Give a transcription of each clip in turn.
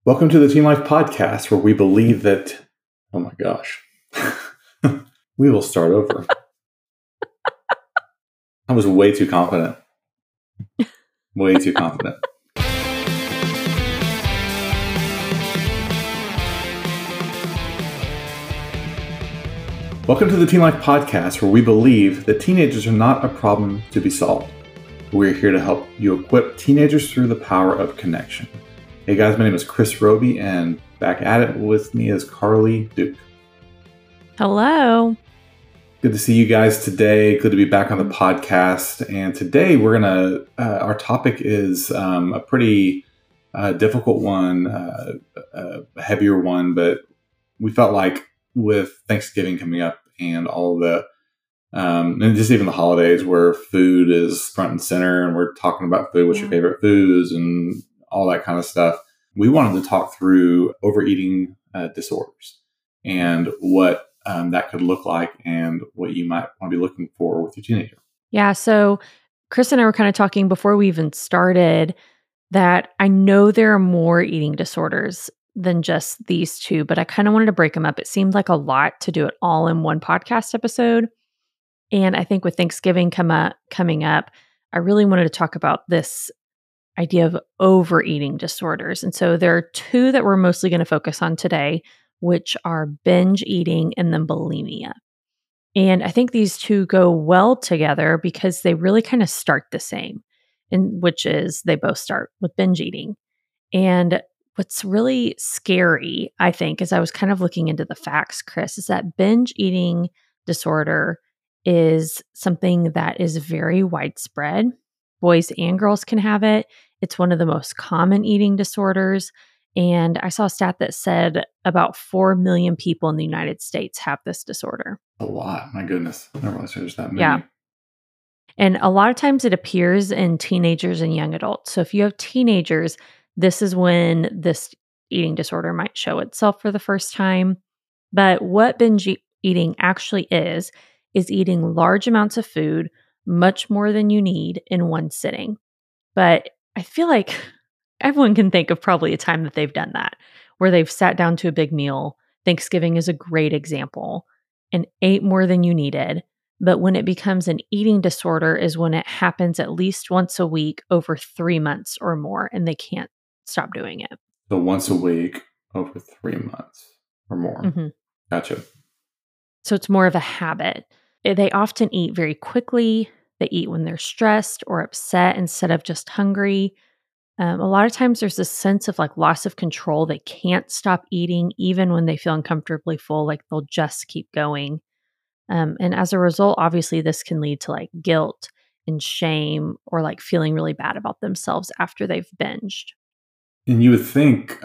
Welcome to the Teen Life Podcast, where we believe that, oh my gosh, we will start over. I was way too confident. Way too confident. Welcome to the Teen Life Podcast, where we believe that teenagers are not a problem to be solved. We're here to help you equip teenagers through the power of connection. Hey guys, my name is Chris Roby, and back at it with me is Carly Duke. Hello. Good to see you guys today. Good to be back on the podcast. And today our topic is a pretty difficult one, a heavier one, but we felt like with Thanksgiving coming up and all the, and just even the holidays where food is front and center and we're talking about food, what's your favorite foods and all that kind of stuff. We wanted to talk through overeating disorders and what that could look like and what you might want to be looking for with your teenager. Yeah. So Chris and I were kind of talking before we even started that I know there are more eating disorders than just these two, but I kind of wanted to break them up. It seemed like a lot to do it all in one podcast episode. And I think with Thanksgiving coming up, I really wanted to talk about this idea of overeating disorders. And so there are two that we're mostly going to focus on today, which are binge eating and then bulimia. And I think these two go well together because they really kind of start the same, and which is they both start with binge eating. And what's really scary, I think, as I was kind of looking into the facts, Chris, is that binge eating disorder is something that is very widespread. Boys and girls can have it. It's one of the most common eating disorders. And I saw a stat that said about 4 million people in the United States have this disorder. A lot. My goodness. I didn't realize there's that many. Yeah. And a lot of times it appears in teenagers and young adults. So if you have teenagers, this is when this eating disorder might show itself for the first time. But what binge eating actually is eating large amounts of food, much more than you need in one sitting. But I feel like everyone can think of probably a time that they've done that, where they've sat down to a big meal. Thanksgiving is a great example, and ate more than you needed. But when it becomes an eating disorder is when it happens at least once a week over 3 months or more, and they can't stop doing it. So once a week over 3 months or more. Mm-hmm. Gotcha. So it's more of a habit. They often eat very quickly. They eat when they're stressed or upset instead of just hungry. A lot of times there's this sense of like loss of control. They can't stop eating even when they feel uncomfortably full, like they'll just keep going. And as a result, obviously this can lead to like guilt and shame or like feeling really bad about themselves after they've binged. And you would think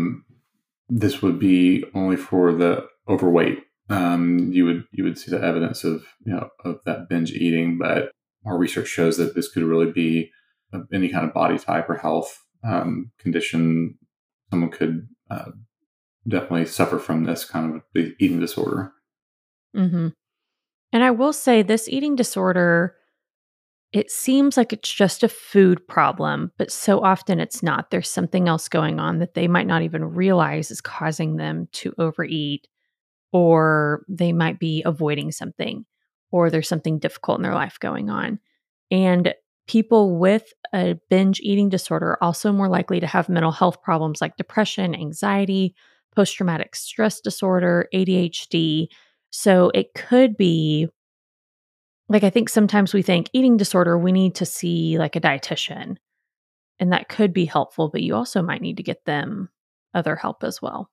this would be only for the overweight. You would see the evidence of that binge eating, but our research shows that this could really be any kind of body type or health condition. Someone could definitely suffer from this kind of eating disorder. Mm-hmm. And I will say this eating disorder, it seems like it's just a food problem, but so often it's not. There's something else going on that they might not even realize is causing them to overeat, or they might be avoiding something, or there's something difficult in their life going on. And people with a binge eating disorder are also more likely to have mental health problems like depression, anxiety, post-traumatic stress disorder, ADHD. So it could be, like, I think sometimes we think eating disorder, we need to see like a dietitian, and that could be helpful, but you also might need to get them other help as well.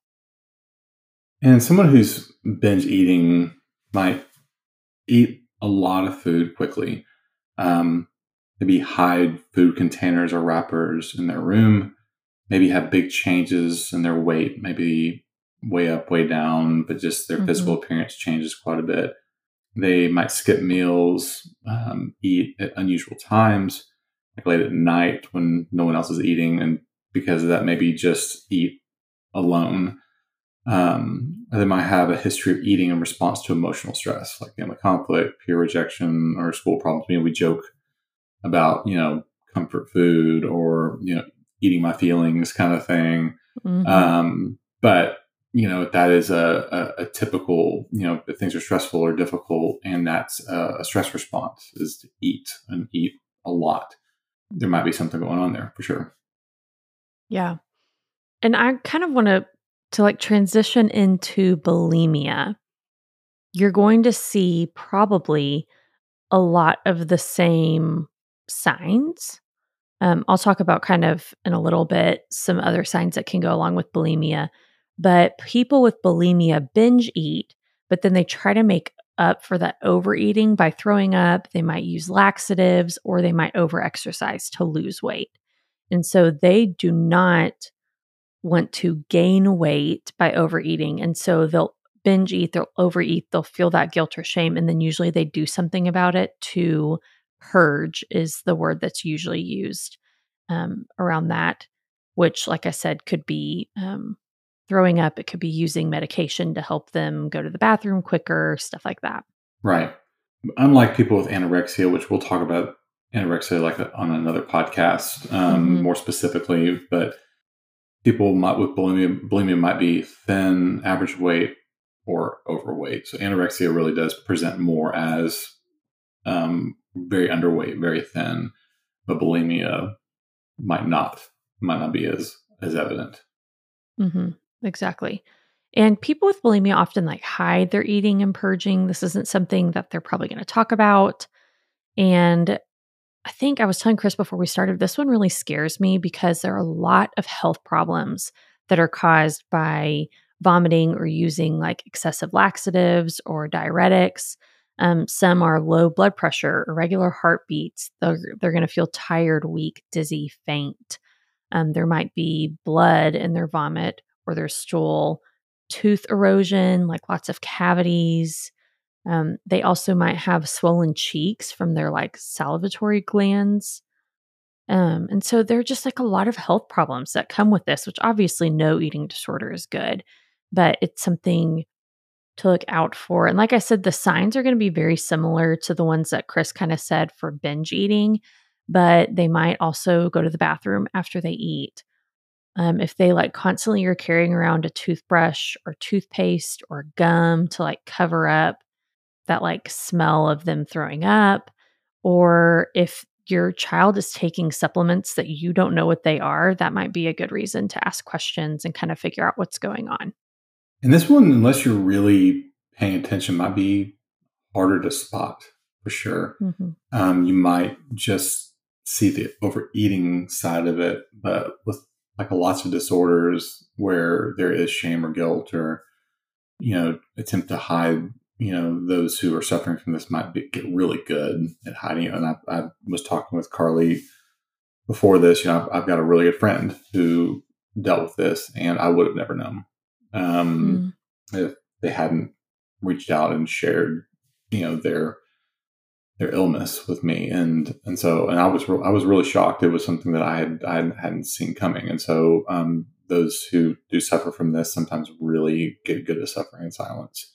And someone who's binge eating might eat a lot of food quickly. Maybe hide food containers or wrappers in their room. Maybe have big changes in their weight, maybe way up, way down, but just their physical appearance changes quite a bit. They might skip meals, eat at unusual times, like late at night when no one else is eating, and because of that, maybe just eat alone. They might have a history of eating in response to emotional stress, like family conflict, peer rejection, or school problems. We joke about, comfort food or, eating my feelings kind of thing. But that is a typical, if things are stressful or difficult, and that's a stress response is to eat and eat a lot. There might be something going on there for sure. Yeah. And I kind of want to like transition into bulimia. You're going to see probably a lot of the same signs. I'll talk about kind of in a little bit some other signs that can go along with bulimia. But people with bulimia binge eat, but then they try to make up for that overeating by throwing up. They might use laxatives or they might overexercise to lose weight. And so they do not want to gain weight by overeating. And so they'll binge eat, they'll overeat, they'll feel that guilt or shame. And then usually they do something about it to purge, is the word that's usually used around that, which, like I said, could be throwing up. It could be using medication to help them go to the bathroom quicker, stuff like that. Right. Unlike people with anorexia, which we'll talk about anorexia on another podcast more specifically, but people with bulimia might be thin, average weight, or overweight. So anorexia really does present more as very underweight, very thin, but bulimia might not be as evident. Exactly. And people with bulimia often like hide their eating and purging. This isn't something that they're probably going to talk about. And I think I was telling Chris before we started, this one really scares me because there are a lot of health problems that are caused by vomiting or using like excessive laxatives or diuretics. Some are low blood pressure, irregular heartbeats. They're going to feel tired, weak, dizzy, faint. There might be blood in their vomit or their stool, tooth erosion, like lots of cavities. They also might have swollen cheeks from their like salivatory glands. And so there are just like a lot of health problems that come with this, which obviously no eating disorder is good, but it's something to look out for. And like I said, the signs are going to be very similar to the ones that Chris kind of said for binge eating, but they might also go to the bathroom after they eat. If they like constantly are carrying around a toothbrush or toothpaste or gum to like cover up that like smell of them throwing up, or if your child is taking supplements that you don't know what they are, that might be a good reason to ask questions and kind of figure out what's going on. And this one, unless you're really paying attention, might be harder to spot for sure. You might just see the overeating side of it, but with like lots of disorders where there is shame or guilt or, attempt to hide, those who are suffering from this might get really good at hiding it. And I was talking with Carly before this, I've got a really good friend who dealt with this and I would have never known if they hadn't reached out and shared, their illness with me. And I was really shocked. It was something that I hadn't seen coming. And so, those who do suffer from this sometimes really get good at suffering in silence.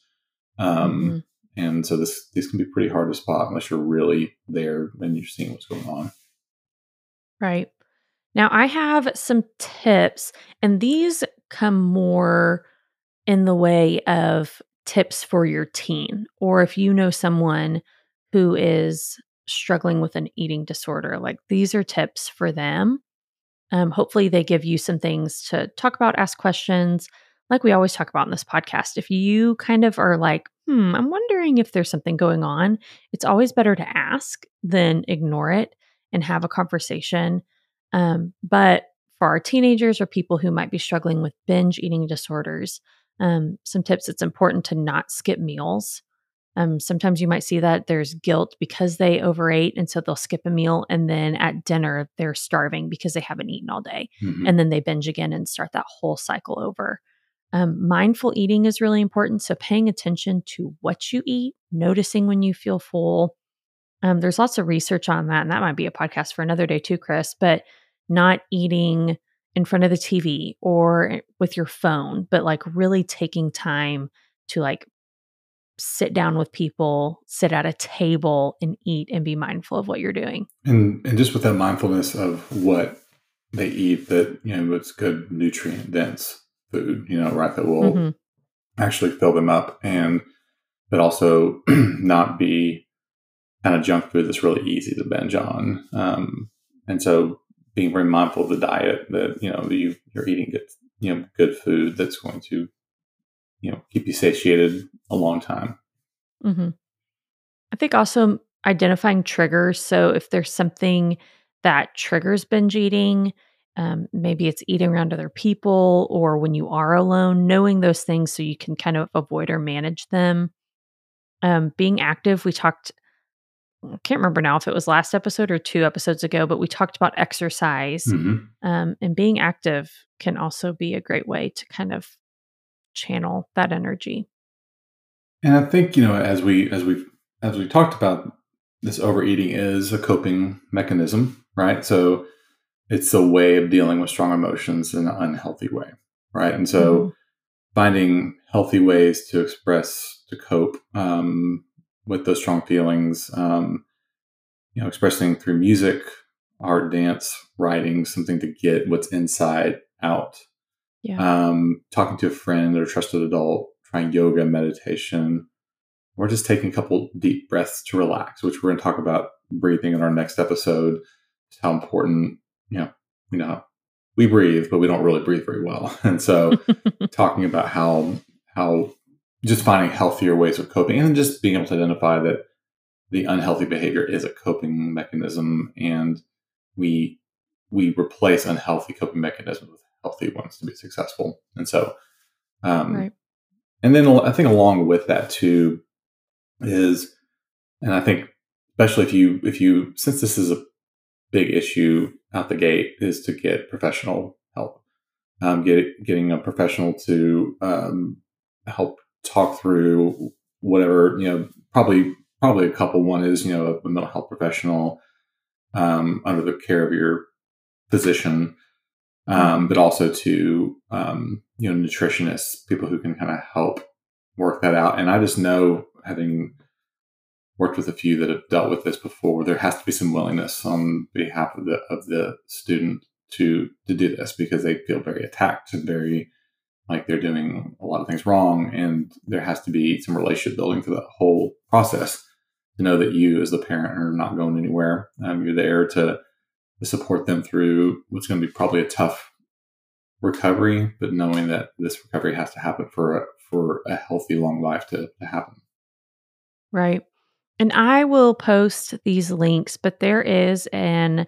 And so these can be pretty hard to spot unless you're really there and you're seeing what's going on. Right. Now I have some tips, and these come more in the way of tips for your teen, or if you know someone who is struggling with an eating disorder, like these are tips for them. Hopefully they give you some things to talk about, ask questions, like we always talk about in this podcast. If you kind of are like, I'm wondering if there's something going on, it's always better to ask than ignore it and have a conversation. But for our teenagers or people who might be struggling with binge eating disorders, some tips: it's important to not skip meals. Sometimes you might see that there's guilt because they overate, and so they'll skip a meal, and then at dinner they're starving because they haven't eaten all day, and then they binge again and start that whole cycle over. Mindful eating is really important, so paying attention to what you eat, noticing when you feel full. There's lots of research on that, and that might be a podcast for another day too, Chris, but not eating in front of the TV or with your phone, but like really taking time to like sit down with people, sit at a table and eat and be mindful of what you're doing. And just with that mindfulness of what they eat that, it's good nutrient dense food, right, that will Hmm. actually fill them up, and but also not be kind of junk food that's really easy to binge on. And so being very mindful of the diet that, you're eating good food that's going to, keep you satiated a long time. Hmm. I think also identifying triggers. So if there's something that triggers binge eating, maybe it's eating around other people or when you are alone, knowing those things so you can kind of avoid or manage them. Being active, we talked, I can't remember now if it was last episode or 2 episodes ago, but we talked about exercise. Hmm. And being active can also be a great way to kind of channel that energy. And I think, as we talked about, this overeating is a coping mechanism, right? So it's a way of dealing with strong emotions in an unhealthy way, right? And Hmm. so finding healthy ways to express, to cope with those strong feelings, expressing through music, art, dance, writing, something to get what's inside out. Yeah. Talking to a friend or trusted adult, trying yoga, meditation, or just taking a couple deep breaths to relax, which we're going to talk about breathing in our next episode. Just how important, you know, we breathe, but we don't really breathe very well. And so talking about how just finding healthier ways of coping and just being able to identify that the unhealthy behavior is a coping mechanism, and we replace unhealthy coping mechanisms with healthy ones to be successful. And so, Right. and then I think along with that too is, and I think especially if you since this is a big issue out the gate, is to get professional help. Getting a professional to help talk through whatever, probably a couple. One is, a mental health professional under the care of your physician, but also to nutritionists, people who can kind of help work that out. And I just know, having worked with a few that have dealt with this before, there has to be some willingness on behalf of the student to do this, because they feel very attacked and very like they're doing a lot of things wrong, and there has to be some relationship building through that whole process to know that you as the parent are not going anywhere. You're there to support them through what's going to be probably a tough recovery, but knowing that this recovery has to happen for a healthy long life to happen. Right. And I will post these links, but there is an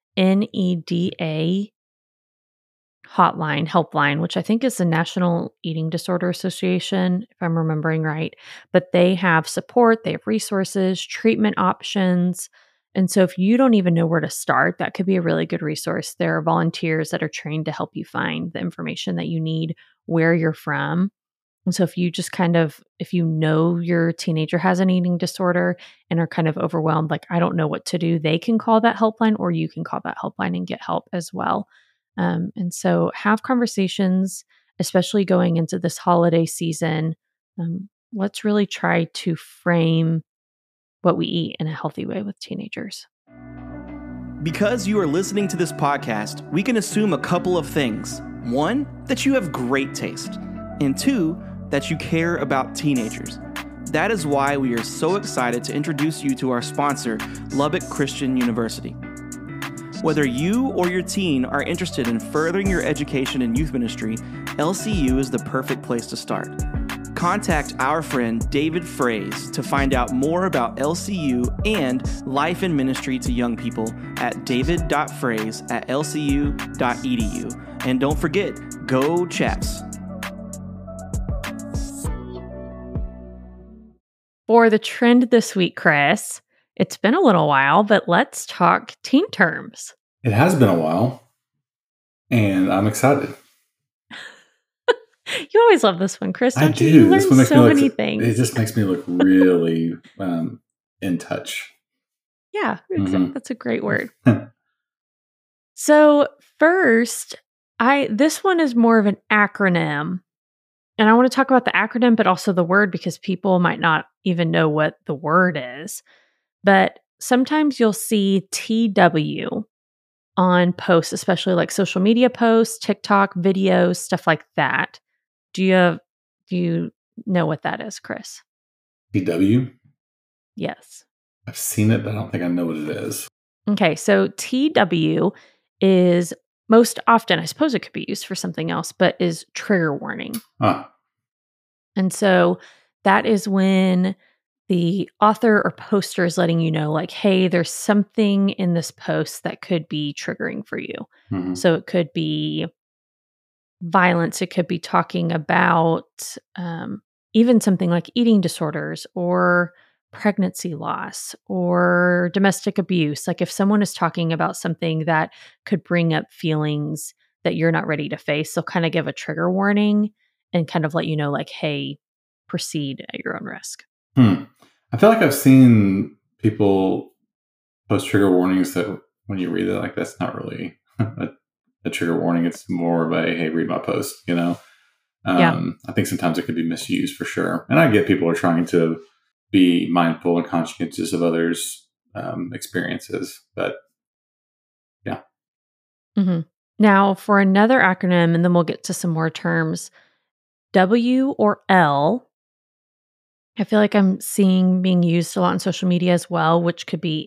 NEDA hotline, helpline, which I think is the National Eating Disorder Association, if I'm remembering right. But they have support, they have resources, treatment options. And so if you don't even know where to start, that could be a really good resource. There are volunteers that are trained to help you find the information that you need where you're from. And so if you just if you know your teenager has an eating disorder and are kind of overwhelmed, like, I don't know what to do, they can call that helpline, or you can call that helpline and get help as well. And so have conversations, especially going into this holiday season. Let's really try to frame what we eat in a healthy way with teenagers. Because you are listening to this podcast, we can assume a couple of things. One, that you have great taste. And two, that you care about teenagers. That is why we are so excited to introduce you to our sponsor, Lubbock Christian University. Whether you or your teen are interested in furthering your education in youth ministry, LCU is the perfect place to start. Contact our friend David Fraze to find out more about LCU and life in ministry to young people at david.fraze@lcu.edu. And don't forget, go Chaps! For the trend this week, Chris, it's been a little while, but let's talk teen terms. It has been a while, and I'm excited. You always love this one, Chris. I Don't you? do. You This learn one makes me so look. many It things. just makes me look really in touch. Yeah, Mhm. that's a great word. So first, this one is more of an acronym. And I want to talk about the acronym, but also the word, because people might not even know what the word is. But sometimes you'll see TW, on posts, especially like social media posts, TikTok videos, stuff like that. Do you know what that is, Chris? TW? Yes. I've seen it, but I don't think I know what it is. Okay, so TW is most often, I suppose it could be used for something else, but is trigger warning. Ah. And so that is when the author or poster is letting you know, like, hey, there's something in this post that could be triggering for you. Mhm. So it could be violence, it could be talking about even something like eating disorders or pregnancy loss or domestic abuse. Like if someone is talking about something that could bring up feelings that you're not ready to face, they'll kind of give a trigger warning and kind of let you know, like, hey, proceed at your own risk. I feel like I've seen people post trigger warnings that when you read it, like that's not really a trigger warning. It's more of a, hey, read my post, you know? Yeah. I think sometimes it could be misused for sure. And I get people are trying to be mindful and conscientious of others' experiences, but yeah. Mm-hmm. Now, for another acronym, and then we'll get to some more terms, W or L, I feel like I'm seeing being used a lot on social media as well, which could be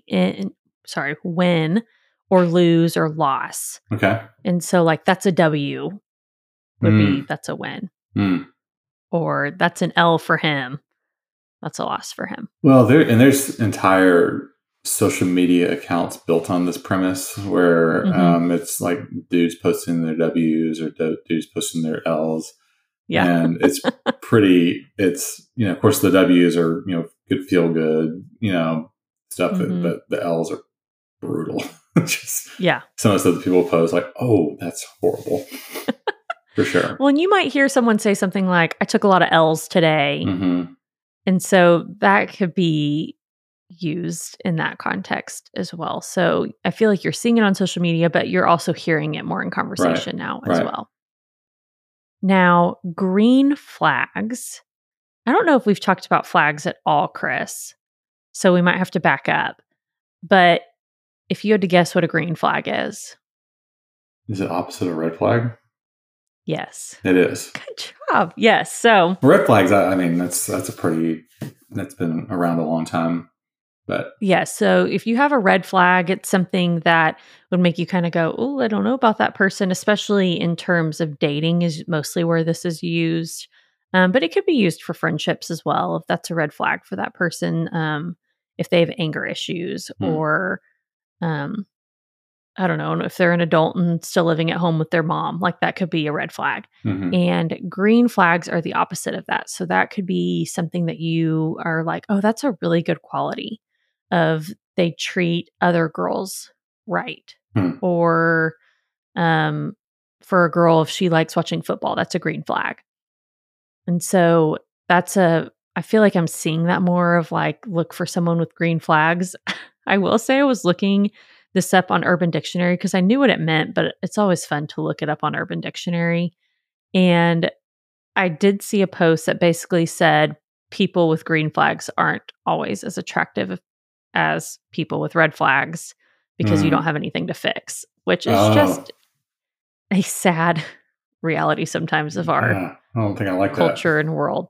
win or lose or loss. Okay. And so like that's a W would be that's a win. Or that's an L for him. That's a loss for him. Well, there's entire social media accounts built on this premise where it's like dudes posting their W's or dudes posting their L's. Yeah. And it's it's, of course the W's are, good, feel good, stuff, but the L's are brutal. Just some of the stuff that people post like, oh, that's horrible. For sure. Well, and you might hear someone say something like, I took a lot of L's today. Mm-hmm. And so that could be used in that context as well. So I feel like you're seeing it on social media, but you're also hearing it more in conversation now as well. Now, green flags. I don't know if we've talked about flags at all, Chris. So we might have to back up. But if you had to guess what a green flag is it opposite of red flag? Yes. It is. Good job. Yes. So red flags, I mean, that's been around a long time. But yeah, so if you have a red flag, it's something that would make you kind of go, oh, I don't know about that person, especially in terms of dating is mostly where this is used. But it could be used for friendships as well, if that's a red flag for that person, if they have anger issues or, I don't know, if they're an adult and still living at home with their mom, like that could be a red flag. Mm-hmm. And green flags are the opposite of that. So that could be something that you are like, oh, that's a really good quality of they treat other girls right. Or for a girl, if she likes watching football, that's a green flag. And so I feel like I'm seeing that more of like, look for someone with green flags. I will say I was looking this up on Urban Dictionary because I knew what it meant, but it's always fun to look it up on Urban Dictionary. And I did see a post that basically said people with green flags aren't always as attractive as people with red flags because you don't have anything to fix, which is just a sad reality sometimes of our I don't think I like culture and world.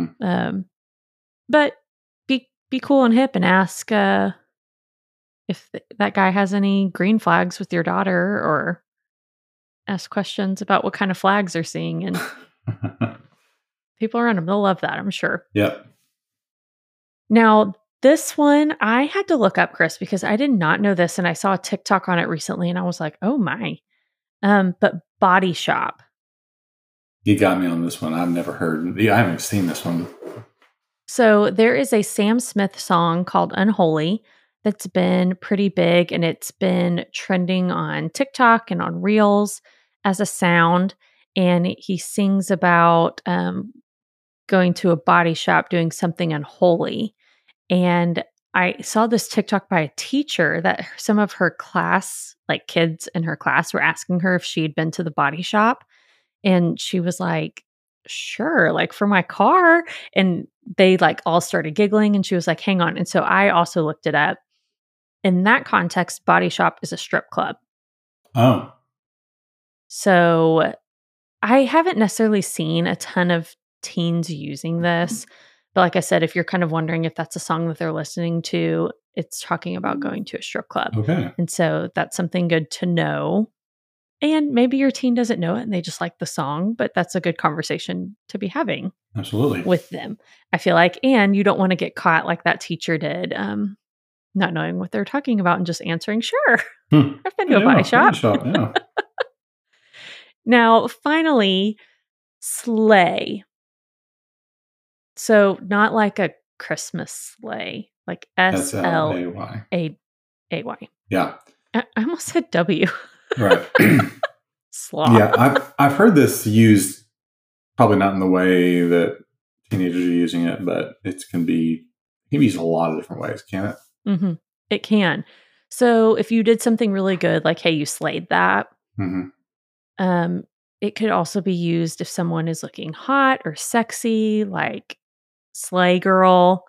But be cool and hip and ask if that guy has any green flags with your daughter, or ask questions about what kind of flags they're seeing. And people around them, they'll love that, I'm sure. Yep. Now, this one I had to look up, Chris, because I did not know this. And I saw a TikTok on it recently and I was like, oh my. But Body Shop. You got me on this one. I've never heard. I haven't seen this one. So there is a Sam Smith song called Unholy that's been pretty big, and it's been trending on TikTok and on Reels as a sound. And he sings about going to a body shop, doing something unholy. And I saw this TikTok by a teacher that some of her class, like kids in her class, were asking her if she had been to the body shop. And she was like, sure, like for my car. And they like all started giggling, and she was like, hang on. And so I also looked it up. In that context, body shop is a strip club. Oh, So I haven't necessarily seen a ton of teens using this. But like I said, if you're kind of wondering if that's a song that they're listening to, it's talking about going to a strip club. okay. And so that's something good to know. And maybe your teen doesn't know it and they just like the song, but that's a good conversation to be having Absolutely. with them, I feel like. And you don't want to get caught like that teacher did, not knowing what they're talking about and just answering, sure, I've been to a body shop. Yeah. Now, finally, sleigh. So not like a Christmas sleigh, like SLAY. SLAY. Yeah. I almost said W. Right. Sloth. Yeah. I've heard this used, probably not in the way that teenagers are using it, but it can be used a lot of different ways, can it? Mm-hmm. It can. So if you did something really good, like, hey, you slayed that, it could also be used if someone is looking hot or sexy, like slay girl.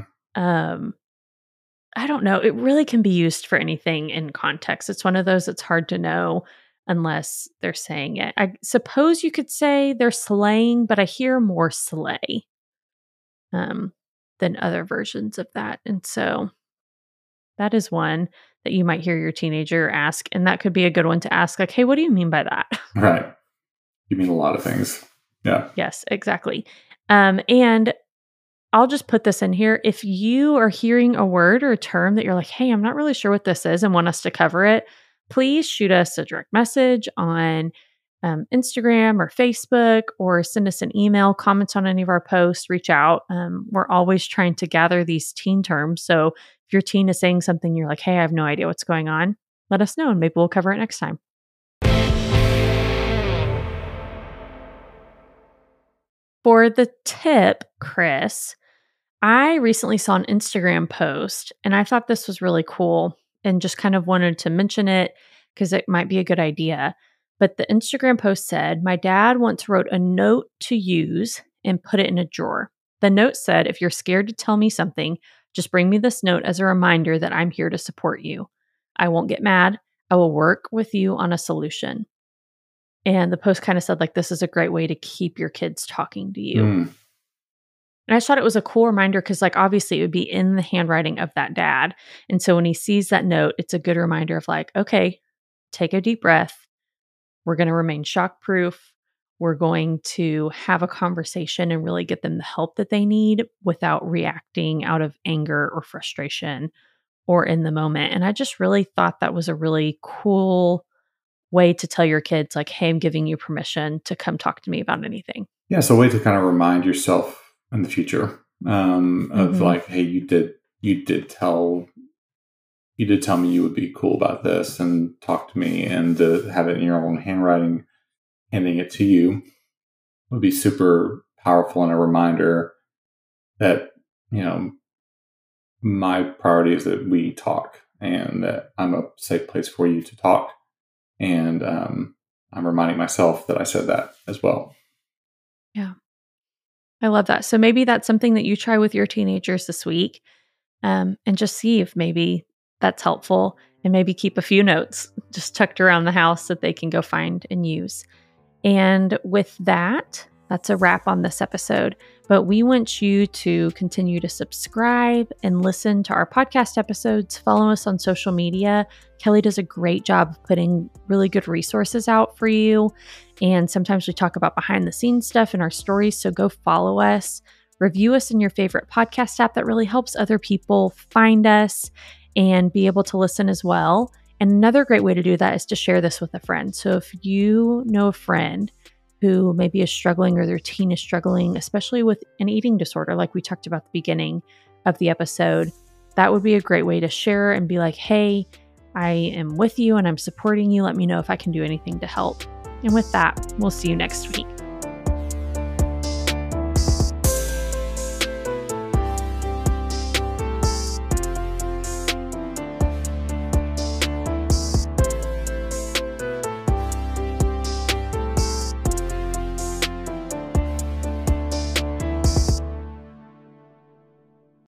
I don't know. It really can be used for anything in context. It's one of those that's hard to know unless they're saying it. I suppose you could say they're slaying, but I hear more slay than other versions of that. And so that is one that you might hear your teenager ask. And that could be a good one to ask, like, hey, what do you mean by that? Right. You mean a lot of things. Yeah. Yes, exactly. And I'll just put this in here. If you are hearing a word or a term that you're like, hey, I'm not really sure what this is and want us to cover it, please shoot us a direct message on Instagram or Facebook, or send us an email, comment on any of our posts, reach out. We're always trying to gather these teen terms. So if your teen is saying something, you're like, hey, I have no idea what's going on, let us know and maybe we'll cover it next time. For the tip, Chris, I recently saw an Instagram post and I thought this was really cool and just kind of wanted to mention it because it might be a good idea. But the Instagram post said, my dad once wrote a note to use and put it in a drawer. The note said, if you're scared to tell me something, just bring me this note as a reminder that I'm here to support you. I won't get mad. I will work with you on a solution. And the post kind of said, like, this is a great way to keep your kids talking to you. And I just thought it was a cool reminder because, like, obviously it would be in the handwriting of that dad. And so when he sees that note, it's a good reminder of like, okay, take a deep breath. We're going to remain shock proof. We're going to have a conversation and really get them the help that they need without reacting out of anger or frustration or in the moment. And I just really thought that was a really cool way to tell your kids, like, hey, I'm giving you permission to come talk to me about anything. Yeah, it's a way to kind of remind yourself in the future of like, hey, you did tell me you would be cool about this and talk to me, and to have it in your own handwriting, handing it to you would be super powerful and a reminder that, you know, my priority is that we talk and that I'm a safe place for you to talk. And I'm reminding myself that I said that as well. Yeah. I love that. So maybe that's something that you try with your teenagers this week, and just see if maybe that's helpful, and maybe keep a few notes just tucked around the house that they can go find and use. And with that, that's a wrap on this episode. But we want you to continue to subscribe and listen to our podcast episodes. Follow us on social media. Kelly does a great job of putting really good resources out for you. And sometimes we talk about behind the scenes stuff in our stories. So go follow us. Review us in your favorite podcast app. That really helps other people find us and be able to listen as well. And another great way to do that is to share this with a friend. So if you know a friend who maybe is struggling or their teen is struggling, especially with an eating disorder, like we talked about at the beginning of the episode, that would be a great way to share and be like, hey, I am with you and I'm supporting you. Let me know if I can do anything to help. And with that, we'll see you next week.